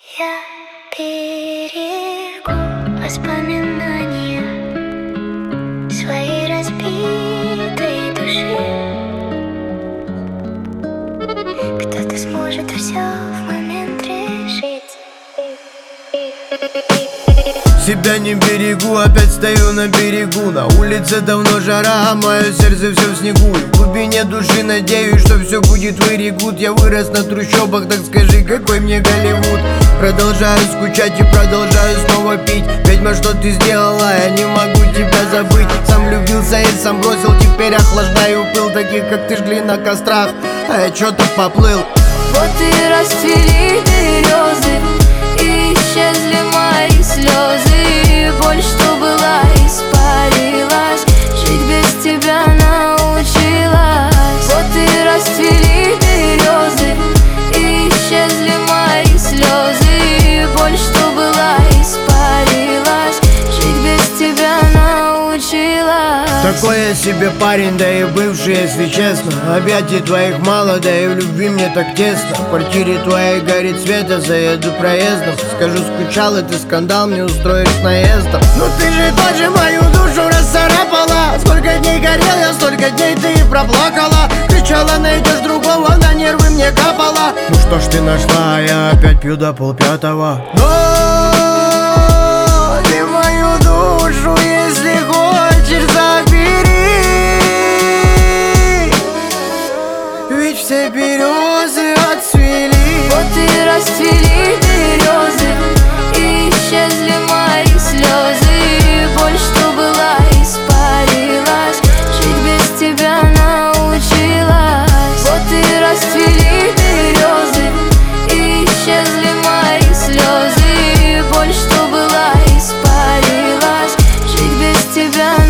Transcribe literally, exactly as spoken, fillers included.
Я берегу воспоминания своей разбитой души. Кто-то сможет все в момент решить. Себя не берегу, опять стою на берегу. На улице давно жара, а мое сердце все в снегу. В глубине души надеюсь, что все будет very good. Я вырос на трущобах, так скажи, какой мне Голливуд. Продолжаю скучать и продолжаю снова пить. Ведьма, что ты сделала, я не могу тебя забыть. Сам влюбился и сам бросил, теперь охлаждаю пыл. Таких, как ты, жгли на кострах, а я чё-то поплыл. Вот и расцвели березы, и исчезли мои слезы. Боль, что была, испарилась, жить без тебя научилась. Вот и расцвели березы, и исчезли мои слезы. Боль, что была, испарилась, жить без тебя научилась. Такой я себе парень, да и бывший, если честно. Объятий твоих мало, да и в любви мне так тесно. В квартире твоей горит свет, я заеду проездом. Скажу, скучал, и ты скандал мне устроишь с наездом. Ну ты же тоже мою душу расцарапала. Сколько дней горел я, столько дней ты и проплакала. Кричала, найдешь другого, на нервы мне капала. Ну что ж ты нашла, я опять пью до полпятого. Но ты мою душу, если хочешь, забери. Ведь все березы отцвели. Вот и расцвели березы, и исчезли мои слезы. Боль, что была, испарилась, жить без тебя научилась. Вот и расцвели березы, и исчезли мои слезы. Боль, что была, испарилась, жить без тебя